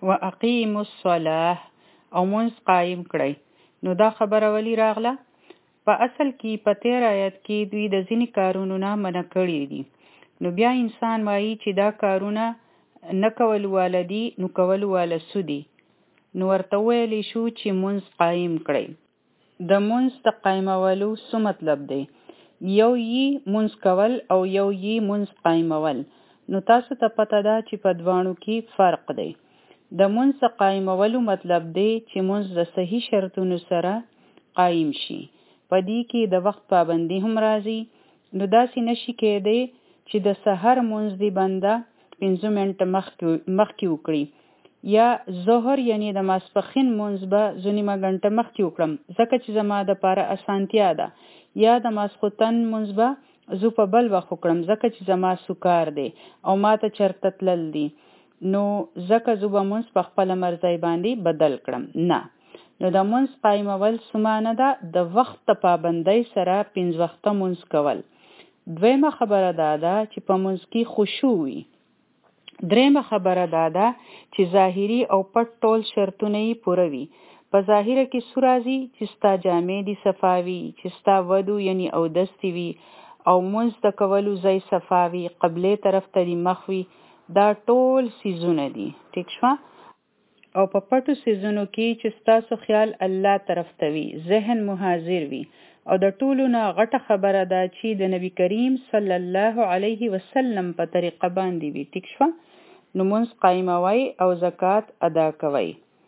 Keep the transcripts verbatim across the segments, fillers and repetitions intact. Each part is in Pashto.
واقیموا الصلاة او منځ قایم کړئ. نو دا خبره ولی راغله؟ په اصل کې په تیر آیت کې دوی د ځینې کارونو نه منع کړي دي. نو بیا انسان وایي چې دا کارونه نه کول واله دي، نو کول واله څه دي؟ نو ورته ویلی شو چې منځ قایم کړئ. د منځ د قایمولو څه مطلب دی؟ یو یې منځ کول او یو یې منځ قایمول. نو تاسو ته پته ده چې په دواړو کې فرق دی. د منځ قایمولو مطلب دی چې منځ د صحیح شرطونو سره قایم شي. په دې کې د وخت پابندي هم راځي. نو داسې نشي کېدی چې د سحر منځ دی بنده پنځه منټه مخکې وکړي، یا ظهر یعنی د ماسپښین منځ به زه نیمه ګنټه مخکې وکړم ځکه چې زما دپاره اسانتیا ده، یا د ماسخوتن منځ به زه په بل وخت وکړم ځکه چې زما سکار دی او ما ته چرته تلل دي، نو ځکه زه به منځ په خپله مرضۍ باندې بدل کړم. نه، نو د منځ قایمول څه معنی ده؟ د وخت د پابندۍ سره پنځه وخته منځ کول. دویمه خبره دا ده چې په منځ کې خشوع وي. دریمه خبره دا ده چې ظاهري او پټ ټول شرطونه یې پوره وي. په ظاهره کې څه راځي؟ چې ستا جامې دي صفا وي، چې ستا ودو یعنی اودس وي، او منځ د کولو ځای صفا وي، قبلې طرف ته دې مخ وي. دا ټول سیزونه دي. ټیک شوه؟ او په پټو سیزونو کې چې ستاسو خیال الله طرف ته وي، ذهن مو حاضر وي، او د ټولو نه غټه خبره ده چې د نبی کریم صلی الله علیه وسلم په طریقه باندې وي. ټیک شوه؟ نو منځ قایموي او زکات ادا کوي.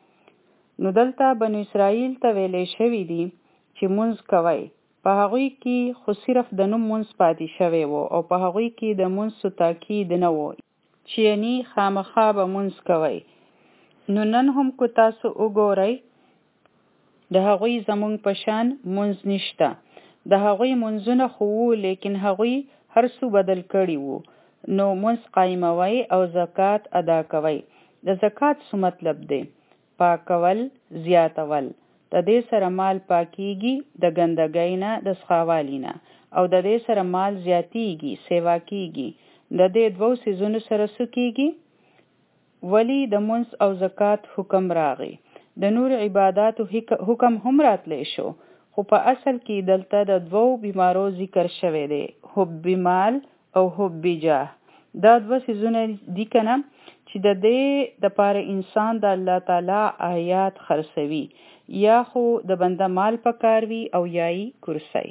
نو دلته بنو اسرائیل ته ویلی شوي دي چې منځ کوي. په هغوی کې خو صرف د نوم منځ پاتې شوی و، او په هغوی کې د منځ تاکید نه و چې یعنی خامخا به منځ کوي. نو نن هم کو تاسو وګورئ د هغوی زمونږ په شان منځ نشته. د هغوی منځونه خو وو، لیکن هغوی هر څه بدل کړي وو. نو منځ قایموي او زکات ادا کوي. د زکات څه مطلب دی؟ پاکول، زیاتول. د دې سره مال پاکیږي د ګندګۍ نه، د څښاوالي نه، او د دې سره مال زیاتیږي، سیوا کیږي. د دې دوو سیزونو سره څه کیږي؟ ولی د منځ او زکات حکم راغی. د نور عباداتو حکم هم راتلی شو، خو په اصل کې دلته د دوو بیمارو ذکر شوی دی، حب مال او حب جاه. دا دوه سیزونه دي کنه چې د دې دپاره انسان د الله تعالی آیات خرڅوي، یا خو د بنده مال پکار وي او یای کرسی.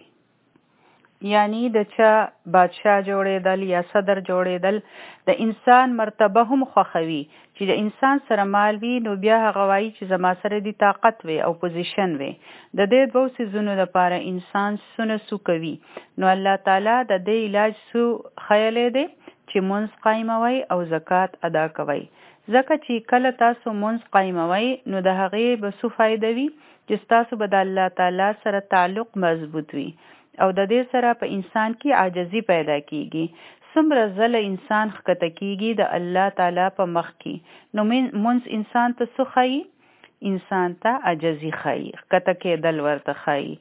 یعنی د چا بادشاه جوړېدل یا صدر جوړېدل د انسان مرتبه هم خوښوي. چې د انسان سره مال وي نو بیا هغه وایي چې زما سره دې طاقت وي او پوزیشن وي. د دې دوو څیزونو لپاره انسان څونه څه کوي. نو الله تعالی د دې علاج څه ښیلی دی چې منځ قایموي او زکات ادا کوي. ځکه چې کله تاسو منځ قایموي نو د هغې به څه فایده وي چې ستاسو به د الله تعالی سره تعلق مضبوط وي، او د دې سره په انسان کې عاجزي پیدا کیږي. څومره ځله انسان ښکته کیږي د الله تعالی په مخ کې، نو منځ انسان ته څه ښایي؟ انسان ته عاجزي ښایي، ښکته کېدل ورته ښایي.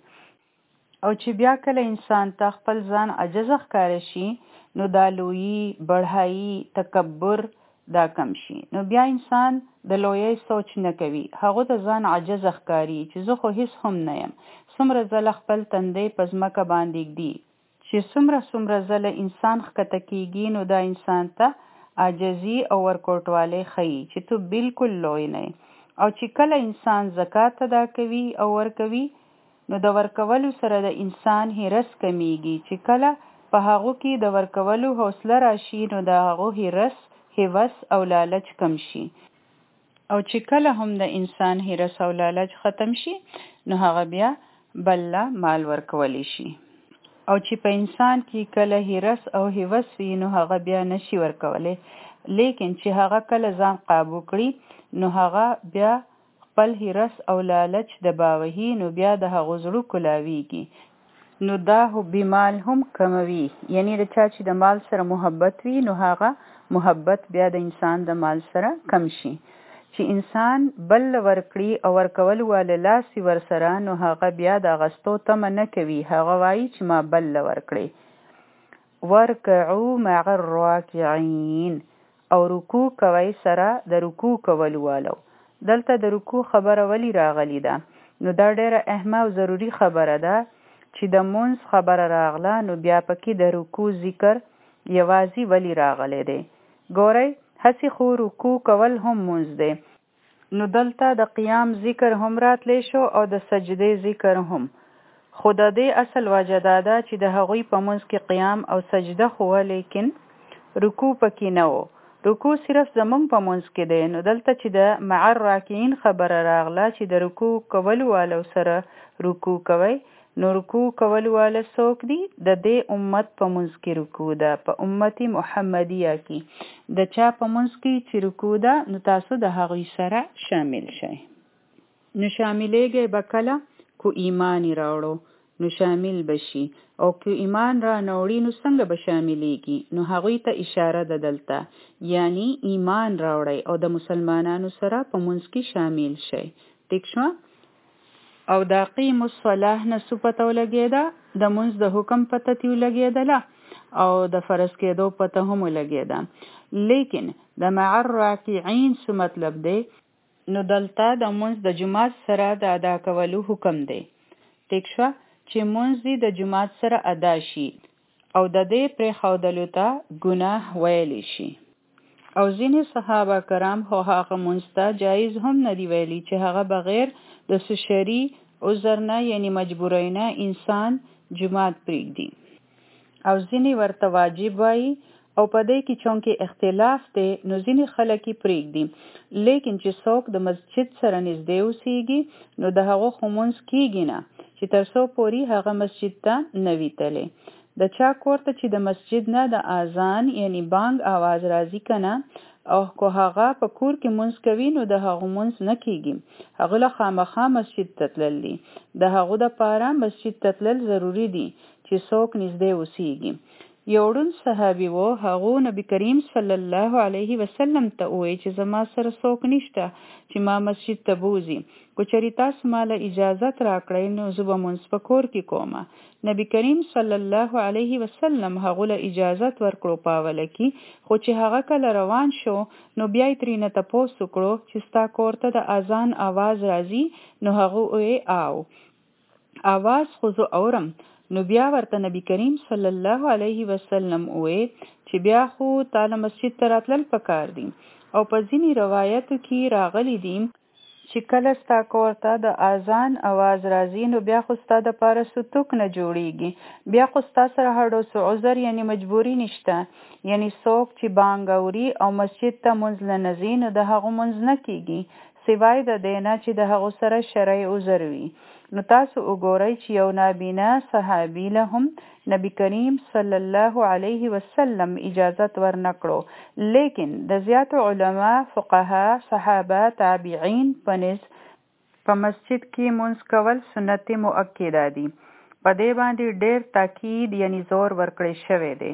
او چې بیا کله انسان ته خپل ځان عاجزه ښکاره شي نو دا لویي، بړهایي، تکبر دا کم شي. نو بیا انسان د لویۍ سوچ نه کوي، هغو ته ځان عاجزه ښکاري چې زه خو هیڅ هم نه یم. څومره ځله خپل تندی په ځمکه باندې ږدي. چې څومره څومره ځله انسان ښکته کیږي نو دا انسان ته عاجزي او ورکوټوالی ښیي چې تو بالکل لوی نه. او چې کله انسان زکات ادا کوي او ورکوي نو د ورکولو سره د انسان هرس کمیږي. چې کله په هغو کې د ورکولو حوصله راشي نو د هغو هرس، هوس او لالچ کم شي. او چې کله هم د انسان هرس او لالچ ختم شي نو هغه بیا بله مال ورکولی شي. او چې په انسان کې کله هرس او هوس وي نو هغه بیا نشي ورکولی. لیکن چې هغه کله ځان قابو کړي نو هغه بیا خپل هرس او لالچ د باوهي، نو بیا د هغو زړه کلاویږي. نو دا حب مال هم کموي. یعنی د چا چې د مال سره محبت وي نو هغه محبت بیا د انسان د مال سره کم شي. چې انسان بل ورکړي او ورکول واله لاس ور سره نو هغه بیا د اغستو تمه نه کوي، هغه وایي چې ما بل ورکړي. ورکعوا مع الراکعین، او رکوع کوي سره د رکوع کولو والو. دلته د رکوع خبره ولی راغلی ده؟ نو دا ډیره اهمه او ضروری خبره ده چې د مونځ خبره راغله نو بیا پکې د رکوع ذکر یوازې ولی راغلی دی. ګورئ هسې خو رکوع کول هم مونځ دی، نو دلته د قیام ذکر هم راتلی شو او د سجدې ذکر هم. خو د دې اصل وجه دا ده چې د هغوی په منځ کې قیام او سجده خو لیکن رکوع پکې نه و. رکوع صرف زمونږ په منځ کې دی. نو دلته چې د مع الراکعین خبره راغله چې د رکوع کولو والو سره رکوع کوي، نو رکوع کولو والا څوک دي؟ د دې امت په منځ کې رکوع ده، په امت محمدیه کې. د چا په منځ کې چې رکوع ده نو تاسو د هغوی سره شامل شئ. نو شاملېږئ به کله؟ کو ایمان راوړو نو شامل بشي، او که ایمان را نوړي نو څنګه به شاملېږي؟ نو هغوی ته اشاره ده دلته، یعنی ایمان راوړئ او د مسلمانانو سره په منځ کې شامل شئ. ټیک شوه؟ او د اقیم الصلاة نه څه پته ولګېده؟ د منځ د حکم پته تې ولګېدله او د فرض کېدو پته هم ولګېده. لیکن د مع الراکعین څه مطلب دی؟ نو دلته د منځ د جماعت سره د ادا کولو حکم دی. ټیک شوه؟ چې منځ دې د جماعت سره ادا شي او د دې پرېښودلو ته ګناه ویلی شي. او ځینې صحابه کرام خو هغه منځ ته جایز هم نه دی ویلي چې هغه بغیر د څه شرعي عذر نه یعنی مجبورۍ نه انسان جماعت پرېږدي، او ځینې ورته واجب وایي. او په دې کې چونکې اختلاف دی نو ځینې خلک یې پرېږدي. لیکن چې څوک د مسجد سره نږدې اوسېږي نو د هغو خو مونځ کېږي نه چې تر څو پورې هغه مسجد ته نه وي تللی. د چا کور ته چې د مسجد نه د اذان یعنی بانګ آواز راځي که نه، او که هغه په کور کې مونځ کوي نو د هغو مونځ نه کېږي. هغه له خامخا مسجد ته تلل دي. د هغو دپاره مسجد ته تلل ضروري دي چې څوک نږدې اوسېږي. یو ړوند صحابي و، هغو نبي کریم صلی الله علیه وسلم ته وویل چې زما سره څوک نشته چې ما مسجد ته بوځي، که چېرې تاسو ماله اجازت راکړئ نو زه به مونځ په کور کې کومه. نبي کریم صلی الله علیه وسلم هغو له اجازت ورکړو په اوله کې، خو چې هغه کله روان شو نو بیا یې ترېنه تپوس وکړو چې ستا کور ته د اذان آواز راځي؟ نو هغه وویل آو آواز خو زه اورم. نو بیا ورته نبی کریم صلی الله علیه وسلم وویل چې بیا خو تاله مسجد ته راتلل پکار دي. او په ځینې روایتو کې راغلی دي چې کله ستا کور ته د اذان آواز راځي نو بیا خو ستا دپاره څوک نه جوړیږي، بیا خو ستا سره هډو څه عذر یعنی مجبوري نشته. یعنی څوک چې بانګ اوري او مسجد ته مونځ له نه ځي نو د هغو مونځ نه کېږي سوای د دې نه چې د هغو سره شرعي عذر وي. نو تاسو وګورئ چې یو نابینا صحابي له هم نبی کریم صلی الله علیه وسلم اجازت ورنکړو. لیکن د زیاتو علما، فقها، صحابه، تابعین په نسبت په مسجد کې مونځ کول سنت مؤکده دي. په دې باندې ډېر تاکید یعنی زور ورکړی شوی دی.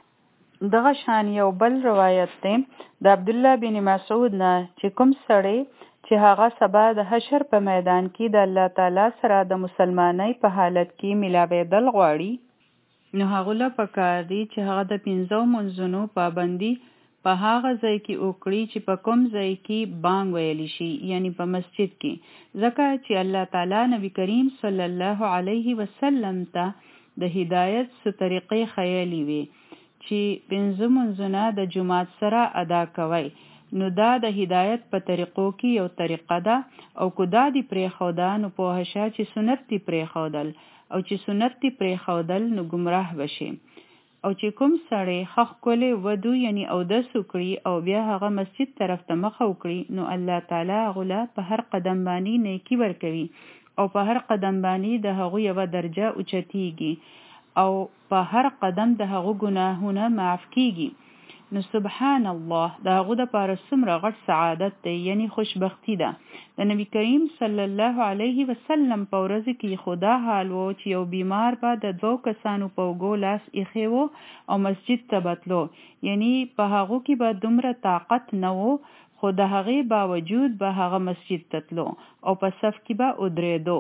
دغه شان یو بل روایت دی د عبدالله بن مسعود نه چې کوم سړی چې هغه سبا د حشر په میدان کې د الله تعالی سره د مسلمانۍ په حالت کې ملاوېدل غواړي، نو هغه له پکار دی چې هغه د پنځو منځونو پابندي په هغه ځای کې وکړي چې په کوم ځای کې بانګ ویلی شي، یعنی په مسجد کې. ځکه چې الله تعالی نبی کریم صلی الله علیه وسلم ته د هدایت څه طریقې ښیلې وي چې پنځه منځونه د جماعت سره ادا کوئ. نو دا د هدایت په طریقو کې یو طریقه ده، او که دا دی پرېښوده نو پوهه شه چې سنت دی پرېښودل، او چې سنت دی پرېښودل نو ګمراه بشي. او چې کوم سړی ښه ښکلی ودو یعنی اودس وکړي او بیا هغه مسجد طرف ته مخه وکړي نو الله تعالی هغو له په هر قدم باندې نیکي ورکوي، او په هر قدم باندې د هغو یوه درجه اوچتیږي، او په هر قدم د هغو ګناهونه معاف کیږي. نو سبحان الله د هغو دپاره څومره غټ سعادت دی، یعنی خوشبختی ده. د نبی کریم صلی الله علیه وسلم په ورځ کې خدا حال و چې یو بیمار به د دوو کسانو په اوږو لاس ایښی و او مسجد ته بتلو، یعنی په هغو کې به دومره طاقت نه و، خو د هغې باوجود به هغه مسجد ته تلو او په صف کې به ودرېدو.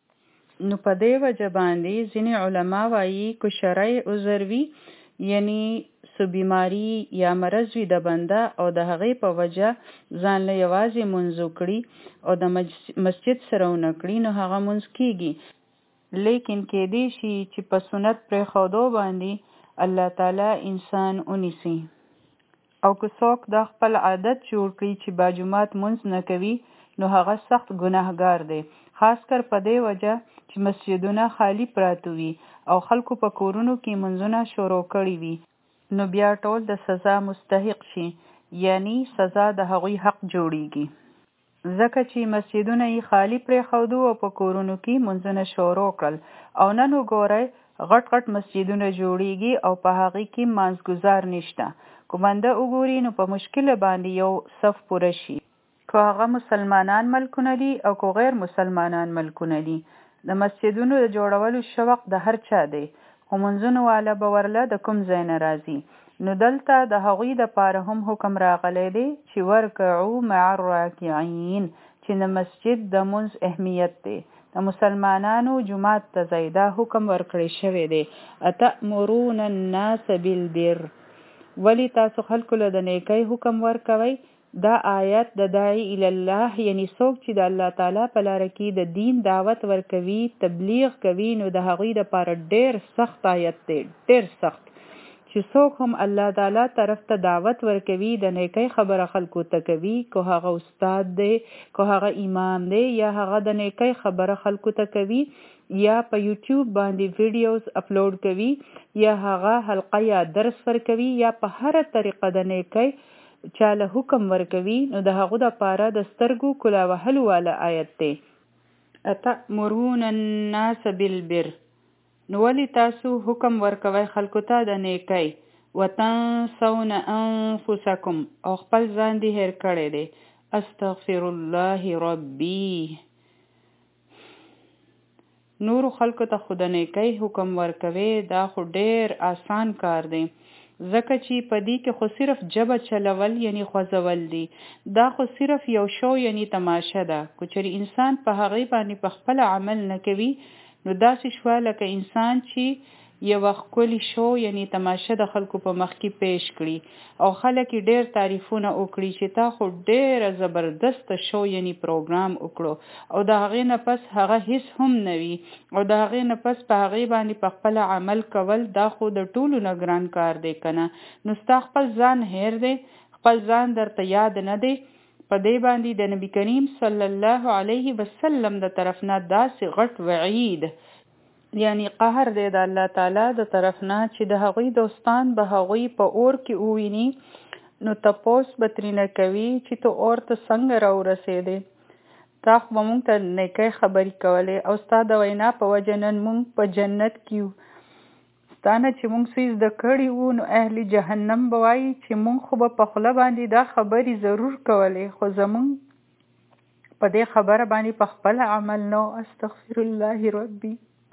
نو په دې وجه باندې ځینې علما وایي که شرعي عذر وي، یعنی څه بیماری یا مرض وي د بنده او د هغې په وجه ځان له یوازې مونځ وکړي او د مسجد سره ونه کړي نو هغه مونځ کیږي. لیکن کېدی شي چې په سنت پرېښودو باندې الله تعالی انسان ونیسي. او که څوک دا خپل عادت جوړ کړي چې با جماعت مونځ نه کوي نو هغه سخت ګناهګار دی، خاص کر په دې وجه چې مسجدونه خالی پراته وي او خلکو په کورونو کې مونځونه شروع کړي وي نو بیا ټول د سزا مستحق شي، یعنی سزا د هغوی حق جوړیږي. ځکه چې مسجدونه یې خالی پرېښودو او په کورونو کې مونځونه شروع کړل او نن وګورئ غټ غټ مسجدونه جوړیږي او په هغې کې مانځګزار نشته. که بنده وګوري نو په مشکله باندې یو صف پوره شي، که هغه مسلمانان ملکونه دي او که غیر مسلمانان ملکونه دي. د مسجدونو د جوړولو شوق د هر چا دی، خو منځونو والا به ورله د کوم ځای نه راځي. نو دلته د هغوی دپاره هم حکم راغلی دی چې ورکعو مع الراکعین، چې د مسجد د منځ اهمیت دی. د مسلمانانو جماعت ته ځئ، دا حکم ورکړی شوی دی. اتأمرون الناس بالبر، ولی تاسو خلکو له د نیکۍ حکم ورکوئ. دا آیت د داعی الله یعنی څوک چې د الله تعالی په لاره کې د دین دعوت ورکوي، تبلیغ کوي، نو د هغوی دپاره ډېر سخت آیت دی، ډېر سخت. چې څوک هم الله تعالی طرف ته دعوت ورکوي، د نیکۍ خبره خلکو ته کوي، که هغه استاد دی، که هغه امام دی، یا هغه د نیکۍ خبره خلکو ته کوي، یا په یوټیوب باندې ویډیوز اپلوډ کوي، یا هغه حلقه یا درس ورکوي، یا په هره طریقه د نیکۍ چاله حکم ورکوي، نو د هغو دپاره د سترګو کلا وهلو والا آیت دی. اتأمرون الناس بالبر، نو ولی تاسو حکم ورکوي خلکو ته د نیکۍ. وتنسون انفسکم، او خپل ځان دی هیر کړی دی. استغفر الله ربی، نورو خلکو ته خو د نیکۍ حکم ورکوي، دا خو ډیر آسان کار دی. ځکه چې په دې کې خو صرف جبه چلول یعنی خوځول دي، دا خو صرف یو شو یعنی تماشه ده. که چېرې انسان په هغې باندې په خپل عمل نه کوي نو داسې شوه لکه انسان چې یوه ښکلي شو یعنی تماشه د خلکو په مخ کې پیش کړي او خلک یې ډېر تعریفونه وکړي چې تا خو ډېره زبردسته شو یعنی پروګرام وکړو، او د هغې نه پس هغه هیڅ هم نه وي، او د هغې نه پس په هغې باندې په خپل عمل کول دا خو د ټولو نه ګران کار دی که نه. نو ستا خپل ځان هیر دی، خپل ځان درته یاد نه دی. په دې باندې د نبي کریم صلی الله علیه وسلم د طرف نه داسې غټ وعید یعنی قهر دی د الله تعالی د طرف نه چې د هغوی دوستان به هغوی په اور کې وویني نو تپوس به ترېنه کوي چې ته اور ته څنګه راورسېدې. تا خو به مونږ ته نیکۍ خبرې کولې او ستا د وینا په وجه نن مونږ په جنت کې یو. ستا نه چې مونږ څه زده کړي وو نو اهل جهنم به وایي چې مونږ خو به په خوله باندې دا خبرې ضرور کولې، خو زمونږ په دې خبره باندې په خپل عمل نو. استغفر الله ربي،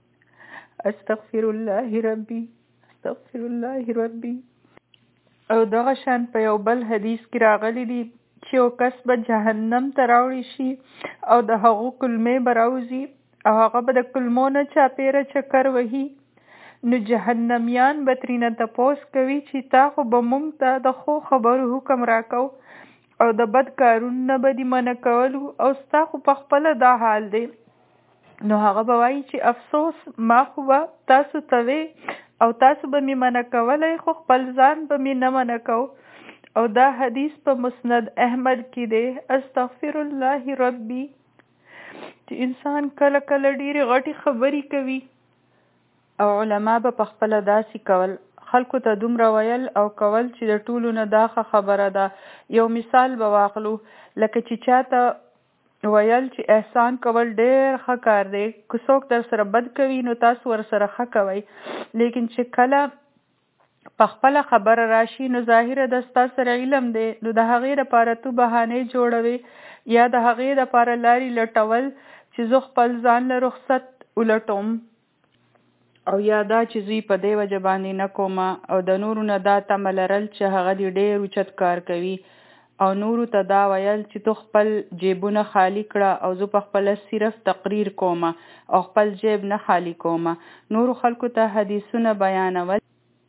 استغفر الله ربي، استغفر الله ربي. او دغه شان په یو بل حدیث کې راغلی دی چې یو کس به جهنم ته راوړی شي او د هغو کلمې به راوځي او هغه به د کلمو نه چاپېره چکر وهي. نو جهنمیان به ترېنه تپوس کوي چې تا خو به مونږ ته د ښو خبرو حکم راکو او د بد کارونو نه به دې منع کولو، او ستا خو په خپله دا حال دی. نو هغه به وایي چې افسوس ما خو به تاسو ته وې او تاسو به مې منع کولی، خو خپل ځان به مې نه منع کو. او دا حدیث په مسند احمد کې دی. استغفر الله ربي، چې انسان کله کله ډېرې غټې خبرې کوي او علما به په خپله داسې کول، خلکو ته دومره ویل او کول چې د ټولو نه دا ښه خبره ده. یو مثال به واخلو، لکه چې چاته ویل چې احسان کول ډېر ښه کار دی، که څوک در سره بد کوي نو تاسو ور سره ښه کوئ، لیکن چې کله په خپله خبره راشي نو ظاهره د ستا سره علم دی، نو د هغې دپاره تو بهانې جوړوې یا د هغې دپاره لارې لټول چې زه خپل ځان له رخصت ولټوم، او یا دا چې زوی په دې وجه باندې نه کومه، او د نورو نه دا تمه لرل چې هغه دې ډېر اوچت کار کوي، او نورو ته دا ویل چې تو خپل جیبونه خالی کړه او زه په خپله صرف تقریر کومه او خپل جیب نه خالی کومه. نورو خلکو ته حدیثونه بیانول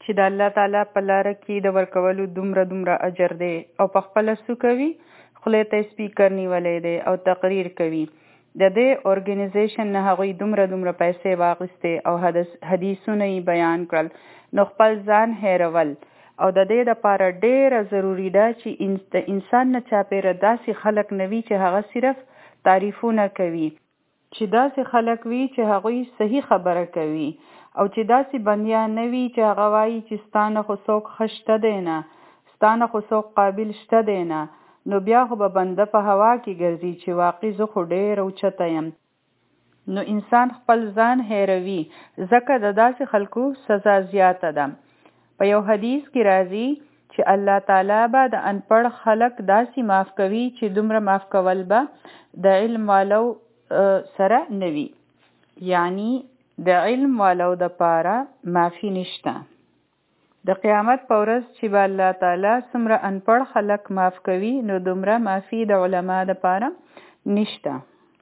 چې د الله تعالی په لاره کې د ورکولو دومره دومره اجر دی او په خپله څه کوي خولې ته سپیکر نیولی دی او تقریر کوي. د دې ارګنایزیشن نه هغوی دومره دومره پیسې واخیستې او حدیثونه یې بیان کړل نو خپل ځان هیرول. او د دې دپاره ډیره ضروري ده چې د انسان نه چاپېره داسې خلک نه وي چې هغه صرف تعریفونه کوي، چې داسې خلک وي چې هغوی صحیح خبره کوي او چې داسې بندیان نه وي چې هغه وایي چې ستا نه خو څوک ښه شته دی نه، ستا نه خو څوک قابل شته دی نه، نو بیا خو به بنده په هوا کې ګرځي چې واقعي زه خو ډېر اوچته یم. نو انسان خپل ځان هیروي ځکه د داسې خلکو سزا زیاته ده. په یو حدیث کې راځي چې الله تعالی به د انپړ خلک داسې معاف کوي چې دومره معاف کول به د علم والو سره نه وي. یعنی د علم والو دپاره معافي نشته. د قیامت په ورځ چې به الله تعالی څومره انپړ خلک معاف کوي نو دومره معافي د علما دپاره نشته.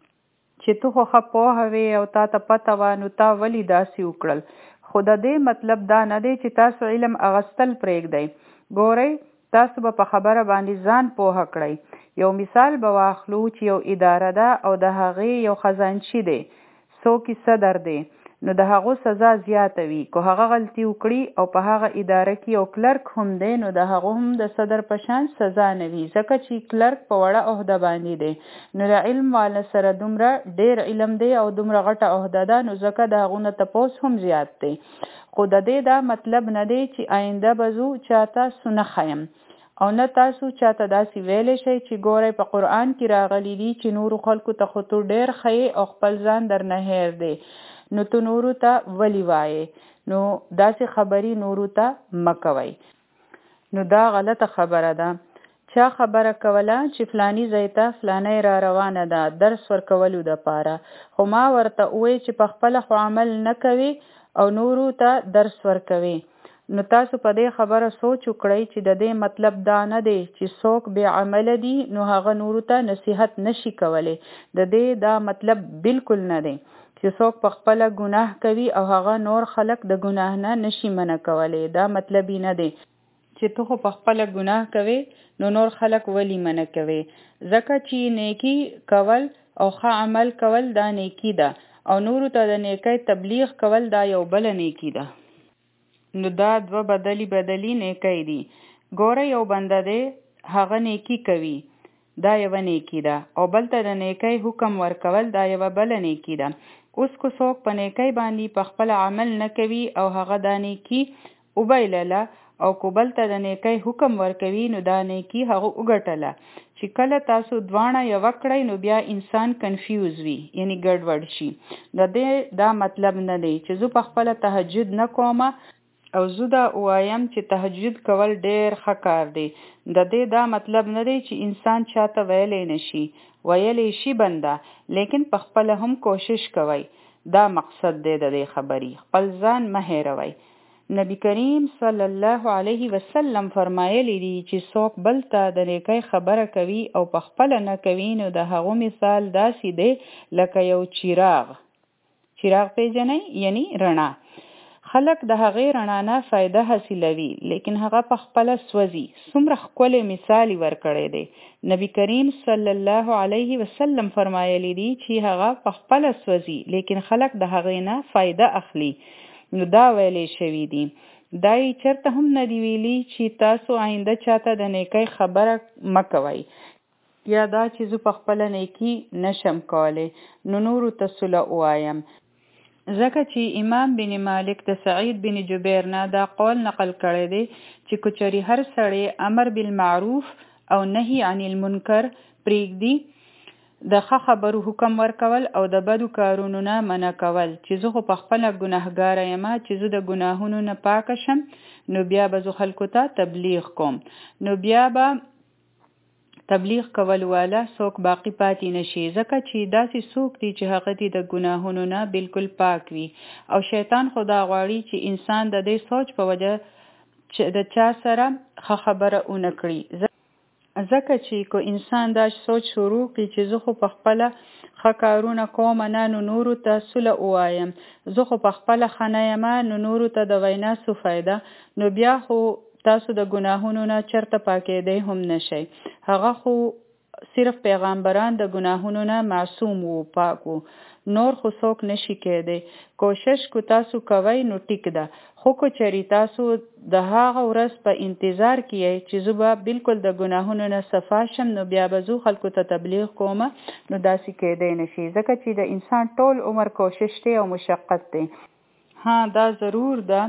چې تو خو ښه پوهه وې او تا ته پته وه نو تا ولې داسې وکړل. خو د دې مطلب دا نه دی چې تاسو علم اغستل پرېږدئ. ګورئ تاسو به په خبره باندې ځان پوهه کړئ. یو مثال به واخلو چې یو اداره ده او د هغې یو خزانچي دی، څوک یې صدر دی، نو د هغو سزا زیاته وي. که هغه غلطي وکړي او په هغه اداره کې یو کلرک هم دی نو د هغو هم د صدر په شان سزا نه وي، ځکه چې کلرک په وړه عهده باندې دی. نو د علم والا سره دومره ډیر علم دی او دومره غټه عهده ده نو ځکه د هغو نه تپوس هم زیات دی. خو د دې دا مطلب نه دی چې آینده به زو چاته سونه خیم او نه تاسو چاته داسې ویلی شئ چې ګورئ په قرآن کې راغلی دي چې نورو خلکو ته خو تو ډېر ښیې او خپل ځان درنه هیر دی نو تو نورو ته ولی وایې. نو داسې خبرې نورو ته مه کوئ. نو دا غلطه خبره ده. چا خبره کوله چې فلانی ځای ته فلانی را روانه ده درس ورکولو دپاره، خو ما ورته ووایې چې په خپله خو عمل نه کوي او نورو ته درس ورکوي. نو تاسو په دې خبره سوچ وکړئ چې د دې مطلب دا نه دی چې څوک بې عمله دي نو هغه نورو ته نصیحت نشي کولی. د دې دا مطلب بالکل نه دی چې څوک په خپله ګناه کوي او هغه نور خلک د ګناه نه نشي منع کولی. دا مطلب یې نه دی چې تو خو په خپله ګناه کوي نو نور خلک ولی منع کوي، ځکه چې نیکی کول او ښه عمل کول دا نیکی ده او نورو ته د نیکی تبلیغ کول دا یو بله نیکی ده. نو دا دوه بدلی بدلی نیکی دي. ګوره یو بنده دی هغه نیکی کوي دا یوه نیکی ده او بل ته د نیکی حکم ورکول دا یوه بله نیکی ده. اوس که څوک په نیکی باندې په خپل عمل نه کوي او هغه دا نیکی وبایلله او که بل ته د نیکی حکم ورکوي نو دا نیکی هغه وګټله. چې کله تاسو دواړه یوه کړئ نو بیا انسان کنفیوز وي، یعنی ګډوډ شي. د دې دا مطلب نه دی چې زه په خپله تهجد نه کومه او زه دا وایم چې تهجد کول ډیر ښه کار دی. د دې دا مطلب نه دی چې انسان چاته ویلی نشي. ویلی شي بنده لیکن په خپله هم کوشش کوئ. دا مقصد دی د دې خبرې. خپل ځان مه هیروئ. نبی کریم صلی الله علیه وسلم فرمایلی دی چې څوک بل ته د نیکی خبره کوي او په خپله نه کوي نو د هغو مثال داسې دی لکه یو چراغ. چراغ پیژنئ؟ یعنی رڼا. خلک د هغې رڼا نه فایده حاصلوي لیکن هغه په خپله سوځي. څومره ښکلی مثال یې ورکړی دی. نبی کریم صلی الله علیه وسلم فرمایلی دی چې هغه په خپله سوځي لیکن خلک د هغې نه فایده اخلي. نو دا ویلی شوي دي. دا یې چېرته هم نه دی ویلي چې تاسو آینده چاته د نیکی خبره مه کوئ یا دا چې زه په خپله نیکي نشم کولی نو نورو ته صله ووایم. ځکه چې امام بن مالک د سعید بن جبیر نه دا قول نقل کړی دی چې کچری هر سړی امر بالمعروف او نهی عن المنکر پرېږدي، د ښه خبرو حکم ورکول او د بدو کارونو نه منع کول، چې زه خو په خپله ګناهګاره یم چې زه د ګناهونو نه پاکه شم نو بیا به زه خلکو ته تبلیغ کوم. نو بیا به تبلیغ کول والا څوک باقی پاتې نشي، ځکه چې داسې څوک دی چې هغه دې د ګناهونو نه بالکل پاک وي. او شیطان خدا غواړي چې انسان د دې سوچ په وجه چې د چا سره ښه خبره ونه کړي، ځکه چې کو انسان دا سوچ شروع کړي چې زه خو په خپله ښه کارونه کوم نه نو نورو ته سوله ووایم، زه خو په خپله ښه نه یم نو نورو ته د وینا څه فایده، نو بیا خو تاسو د ګناهونو نه چرته پاکېدی هم نشئ. هغه خو صرف پیغمبران د ګناهونو نه معصوم وو، پاک وو، نور خو څوک نشي کېدی. کوشش کو تاسو کوئ نو ټیک ده، خو که چېرې تاسو د هغه ورځ په انتظار کې یئ چې زه به بالکل د ګناهونو نه صفا شم نو بیا به زه خلکو ته تبلیغ کومه، نو داسې کېدی نشي، ځکه چې د انسان ټول عمر کوشش دی او مشقت دی. ها دا ضرور ده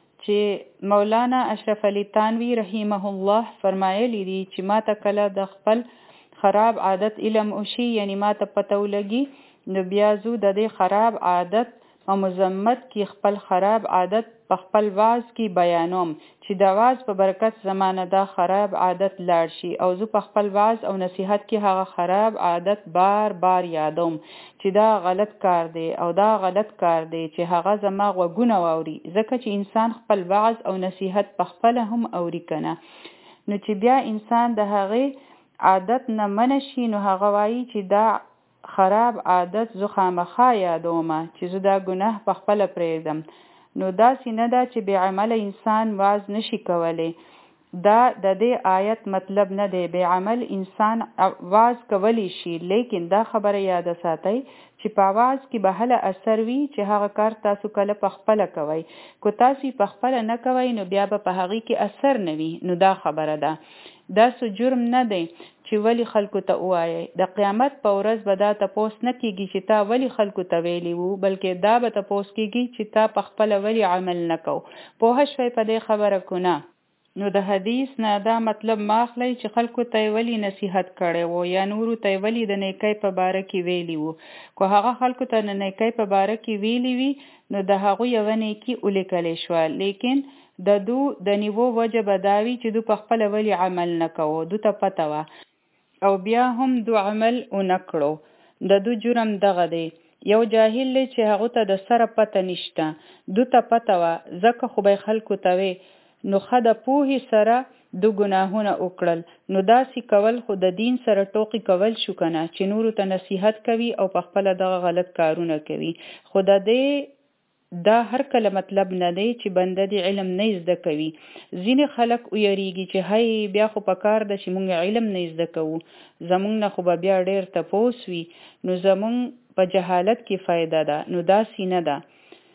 چې مولانا اشرف علي تانوي رحمه الله فرمایلی دي چې ما ته کله د خپل خراب عادت علم وشي، یعنی ما ته پته ولګي، نو بیا زه د دې خراب عادت په مذمت کې خپل خراب عادت په خپل واعظ کې بیانوم چې د واعظ په برکت زمانه دا خراب عادت لاړ شي، او زه په خپل واعظ او نصیحت کې هغه خراب عادت بار بار یادوم چې دا غلط کار دی او دا غلط کار دی چې هغه زما غوږونه واوري، ځکه چې انسان خپل واعظ او نصیحت په خپل هم اوري کنه. نو چې بیا انسان د هغې عادت نه منع شي نو هغه وایي چې دا خراب عادت زه خامخا یادومه چې زه دا ګناه په خپله پرېږدم. نو داسې نه ده چې بې عمله انسان واعظ نشي کولی، دا د دې آیت مطلب نه دی. بې عمل انسان واعظ کولی شي، لیکن دا خبره یاده ساتئ چې په واعظ کې به هله اثر وي چې هغه کار تاسو کله په خپله کوئ، که تاسو په خپله نه کوئ نو بیا به په هغې کې اثر نه وي، نو دا خبره ده. دا څه جرم نه دی چې ولی خلکو ته ووایئ. د قیامت په ورځ به دا تپوس نه کېږي چې تا ولی خلکو ته ویلی وو، بلکې دا به تپوس کېږي چې تا په خپله ولی عمل نه کو. پوه شوئ په دې خبره که نه؟ نو د حدیث نه دا مطلب ماخلی چې خلکو ته ولی نصیحت کړی وو یا نورو ته ولی د نیکۍ په باره کې ویلی وو. که هغه خلکو ته د نیکۍ په باره کې ویلی وي نو د هغوی یوه نیکي ولیکلی شوه، لیکن د دو د نیوو وجه به دا وي چې دو په خپله ولی عمل نه کوو، دو ته پته وه او بیا هم دو عمل ونه کړو. د دو جرم دغه دی، یو جاهل دی چې هغو ته د سره پته نشته، دو ته پته وه ځکه خو به خلکو ته وی، نو ښه د پوهې سره دو ګناهونه وکړل. نو داسې کول خو د دین سره ټوقې کول شو کنه چې نورو ته نصیحت کوي او په خپله دغه غلط کارونه کوي. خو د دې دا هر کله مطلب نه دی چې بنده دی علم نه زده کوي. ځینې خلک ویریږي چې هی بیا خو په کار ده چې مونږ علم نه زده کوو، زمونږ نه خو به بیا ډېر تپوس وي، نو زمونږ په جهالت کې فایده ده. نو داسې نه ده.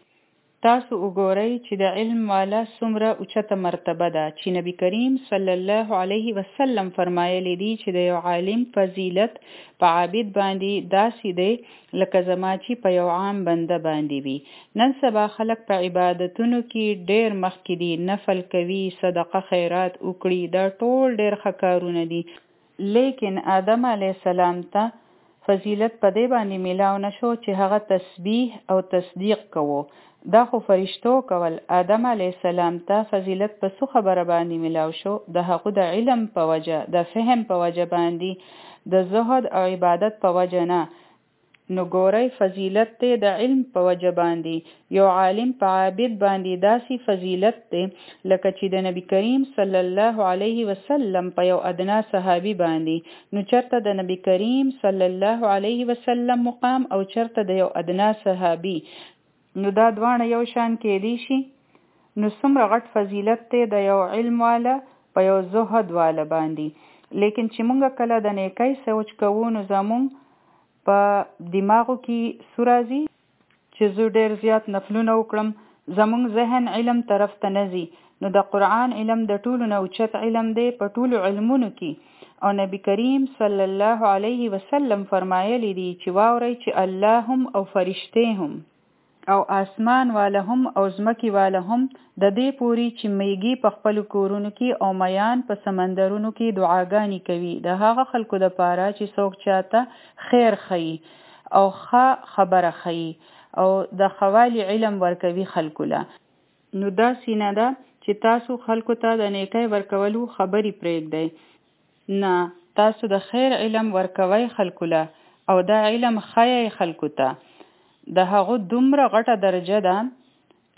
تاسو وګورئ چې د علم والا څومره اوچته مرتبه ده چې نبی کریم صلی الله علیه وسلم فرمایلی دی چې د یو عالم فضیلت په عابد باندې داسې دی لکه زما چې په یو عام بنده باندې وي. نن سبا خلک په عبادتونو کې ډېر مخکې دي، نفل کوي، صدقه خیرات وکړي، دا ټول ډېر ښه کارونه دي، لیکن آدم علیه السلام ته فضیلت په دې باندې میلاو نشو چې هغه تسبیح او تصدیق کوو. دا خو فرشتو کول. آدم علیه السلام ته فضیلت په څه خبره باندې ملاو شو؟ د هغه د علم په وجه، د فهم په وجه باندې، د زهد او عبادت په وجه نه. نو ګورئ فضیلت دی د علم په وجه باندې. یو عالم په عابد باندې داسې فضیلت دی لکه چې د نبی کریم صلی الله علیه وسلم په یو ادنا صحابي باندې. نو چرته د نبی کریم صلی الله علیه وسلم مقام او چرته د یو ادنا صحابي، نو دا دوانه یو شان کېدی شي؟ نو څومره غټ فضیلت دی د یو علم والا په یو زهد والا باندې. لیکن چې مونږ کله د نیکۍ سوچ کوو نو زمونږ په دماغو کې څه راځي چې زه ډېر زیات نفلونه وکړم، زمونږ ذهن علم طرف ته نه ځي. نو د قرآن علم د ټولو نه اوچت علم دی په ټولو علمونو کې. او نبی کریم صلی الله علیه وسلم فرمایلی دی چې واورئ چې الله هم او فرشتې هم او آسمان والا هم او ځمکې والا هم د دې پوری چې میږي په خپل کورونو کې او میان په سمندرونو کې دعاګانې کوي د هغه خلکو د پاره چې څوک چاته خیر خي او ښه خبره خي او د خوالي علم ورکوي خلکو له. نو دا سینه ده چې تاسو خلکو ته د نیکۍ ورکولو خبرې پرېږدئ، نه تاسو د خیر علم ورکوي خلکو له او دا علم خی خلکو ته. د هغه دومره غټه درجه ده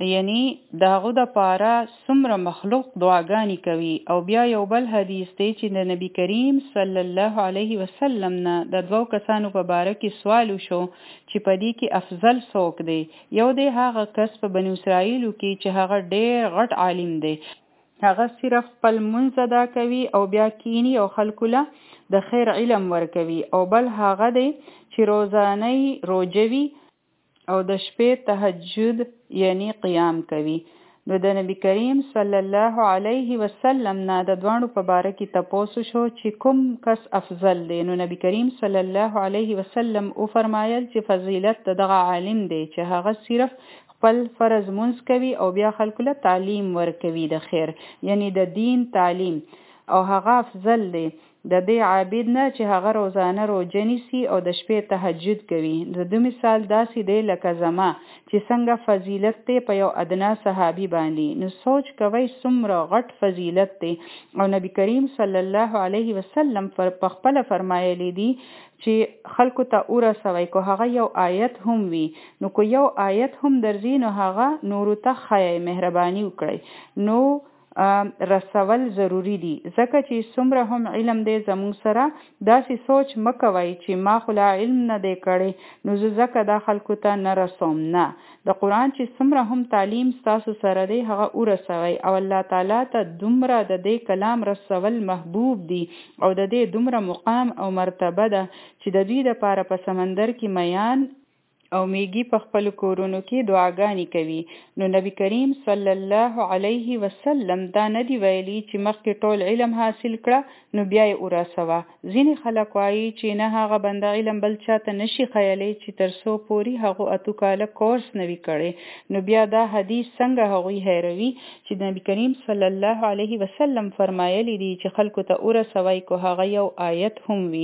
یعنی د هغو دپاره څومره مخلوق دعاګانې کوي. او بیا یو بل حدیث دی چې د نبی کریم صلی الله علیه وسلم نه د دوو کسانو په باره کې سوال وشو چې په دې کې افضل څوک دی. یو دی هغه کس په بنو اسرائیلو کې چې هغه ډېر غټ عالم دی، هغه صرف خپل لمونځ ادا کوي او بیا کینی او خلکو له د خیر علم ورکوي. او بل هغه دی چې روزانه روژه وي او د شپې تهجد یعنی قیام کوي. نو د نبی کریم صلی الله علیه وسلم نه د دوانو په باره کې تپوس شو چې کوم کس افضل دی. نو نبی کریم صلی الله علیه وسلم او فرمایل چې فضیلت دغه عالم دی چې هغه صرف خپل فرض منځ کوي او بیا خلکو له تعلیم ورکوي د خیر یعنی د دین تعلیم، او هغه افضل دی د دې عابد نه چې هغه روزانه روژه نیسي او د شپې تهجد کوي. د دې مثال داسې دی لکه زما چې څنګه فضیلت دی په یو ادنا صحابي باندې. نو سوچ کوئ څومره غټ فضیلت دی. او نبی کریم صلی الله علیه وسلم په خپله فرمایلی دی چې خلکو ته ورسوئ که هغه یو آیت هم وي. نو که یو آیت هم درځي نو هغه نورو ته ښایئ، مهرباني وکړئ. نو رسول ضروری دی ځکه چې څومره هم علم دی زموږ سره داسې سوچ مکوئ چې ما خو لا علم نه دی کړی نو زه ځکه دا خلکو ته نه رسوم. نه، د قرآن چې څومره هم تعلیم ستاسو سره دی هغه ورسوئ. او الله تعالی ته دومره د دې کلام رسول محبوب دی او د دې دومره مقام او مرتبه ده چې د دوی دپاره په سمندر کې میان او میږي په خپل کورونو کې دعاګانې کوي. نو نبی کریم صلی الله علیه وسلم دا نه دی ویلي چې مخکې ټول علم حاصل کړه نو بیا یې ورسوه. ځینې خلک وایي چې نه هغه بنده علم بل چاته نشي ښیلی چې تر څو پورې هغو اتو کاله کورس نه وي کړی. نو بیا دا حدیث څنګه هغوی هیروي چې نبی کریم صلی الله علیه وسلم فرمایلی دی چې خلکو ته ورسوئ که هغه یو آیت هم وي.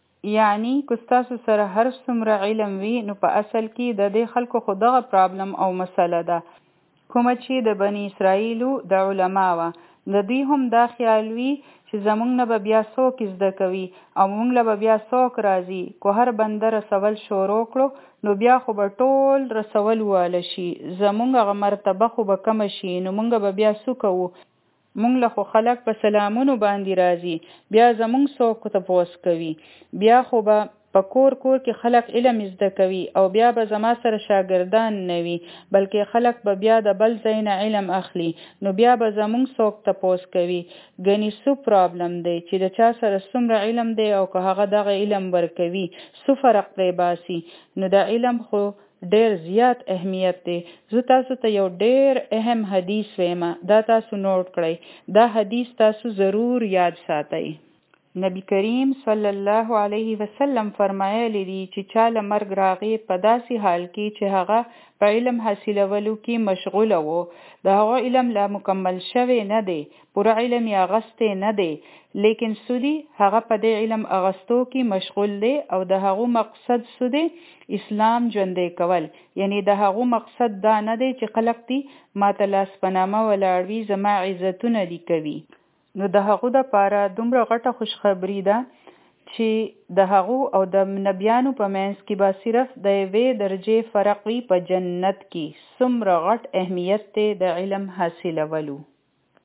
یعنی که ستاسو سره هر څومره علم وي نو په اصل کې د دې خلکو خو دغه پرابلم او مسله ده کومه چې د بني اسرائیلو د علما وه. د دوی هم دا خیال وي چې زمونږ نه به بیا څوک زده کوي او مونږ له به بیا څوک راځي. که هر بنده رسول شروع کړو نو بیا خو به ټول رسول واله شي، زمونږ هغه مرتبه خو به کمه شي، نو مونږ به بیا څه کوو؟ مونږ له خو خلک په سلامونو باندې راځي، بیا زمونږ څوک تپوس کوي، بیا خو به په کور کور کې خلک علم زده کوي او بیا به زما سره شاګردان نه وي بلکې خلک به بیا د بل ځای نه علم اخلي، نو بیا به زمونږ څوک تپوس کوي. ګنې څه پرابلم دی چې د چا سره څومره علم دی او که هغه دغه علم ورکوي څه فرق پرې باسي. نو د علم خو ډیر زیات اهمیت دی. زه تاسو ته یو ډیر اهم حدیث ویمه، دا تاسو نوٹ کړئ. دا حدیث تاسو ضرور یاد ساتئ. نبی کریم صلی الله علیه وسلم فرمایلی دی چې چا له مرګ راغی په داسې حال کې چې هغه په علم حاصلولو کې مشغوله و، د هغه علم لا مکمل شوی نه دی، پوره علم یې اغستی نه دی، لیکن سودی هغه په دې علم اغستو کې مشغول دی او د هغه مقصد سودی اسلام ژوندی کول. یعنی د هغه مقصد دا نه دی چې خلق دی ماته لاس پنامه ولاړوي زما عزتونه دی کوي. نو د هغه د پاره دومره غټه خوشخبری ده چې د هغه او د نبیانو په منځ کې به صرف د یوې درجې فرق وي په جنت کې. څومره غټ اهمیت دی د علم حاصلولو.